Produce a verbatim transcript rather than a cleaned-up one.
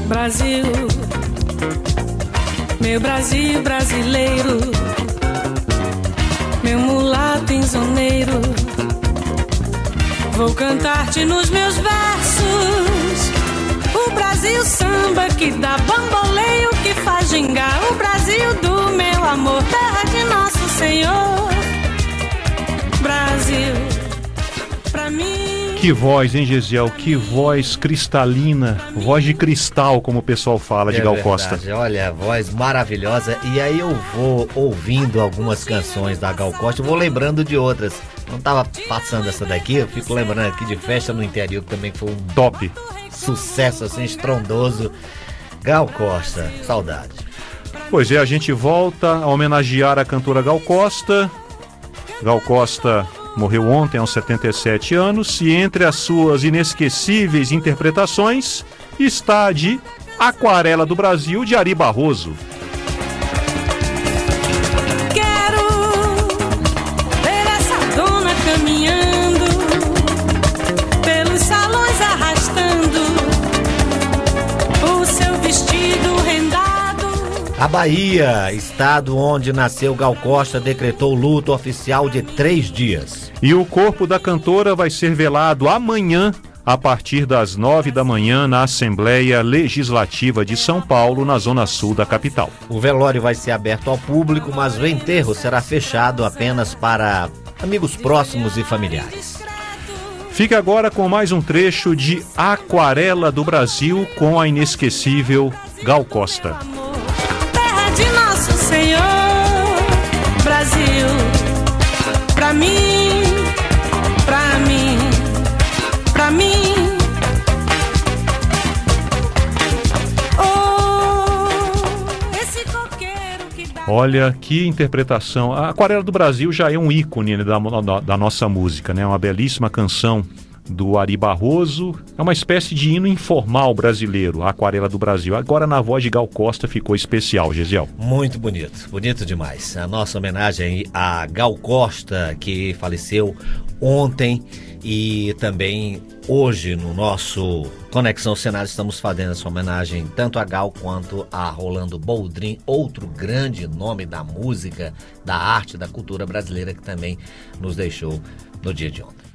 Brasil, meu Brasil brasileiro, meu mulato insoneiro, vou cantar-te nos meus versos. O Brasil samba que dá bamboleio, que faz gingar. O Brasil do meu amor, terra de nosso Senhor. Brasil, pra mim. Que voz, hein, Gesiel? Que voz cristalina, voz de cristal, como o pessoal fala, de é Gal verdade. Costa. Olha, voz maravilhosa. E aí eu vou ouvindo algumas canções da Gal Costa, eu vou lembrando de outras. Não tava passando essa daqui, eu fico lembrando aqui de Festa no Interior, que também foi um top sucesso, assim, estrondoso. Gal Costa, saudade. Pois é, a gente volta a homenagear a cantora Gal Costa. Gal Costa morreu ontem aos setenta e sete anos e entre as suas inesquecíveis interpretações está a de Aquarela do Brasil, de Ari Barroso. Caminhando pelos salões, arrastando o seu vestido rendado. A Bahia, estado onde nasceu Gal Costa, decretou luto oficial de três dias. E o corpo da cantora vai ser velado amanhã, a partir das nove da manhã, na Assembleia Legislativa de São Paulo, na zona sul da capital. O velório vai ser aberto ao público, mas o enterro será fechado apenas para amigos próximos e familiares. Fique agora com mais um trecho de Aquarela do Brasil com a inesquecível Gal Costa. Terra de nosso Senhor, Brasil, pra mim, pra mim, pra mim. Olha que interpretação. A Aquarela do Brasil já é um ícone, né, da, da nossa música, né? Uma belíssima canção do Ari Barroso. É uma espécie de hino informal brasileiro, a Aquarela do Brasil. Agora na voz de Gal Costa ficou especial, Gesiel. Muito bonito, bonito demais. A nossa homenagem a Gal Costa, que faleceu ontem, e também hoje no nosso Conexão Cenário estamos fazendo essa homenagem tanto a Gal quanto a Rolando Boldrin, outro grande nome da música, da arte, da cultura brasileira, que também nos deixou no dia de ontem.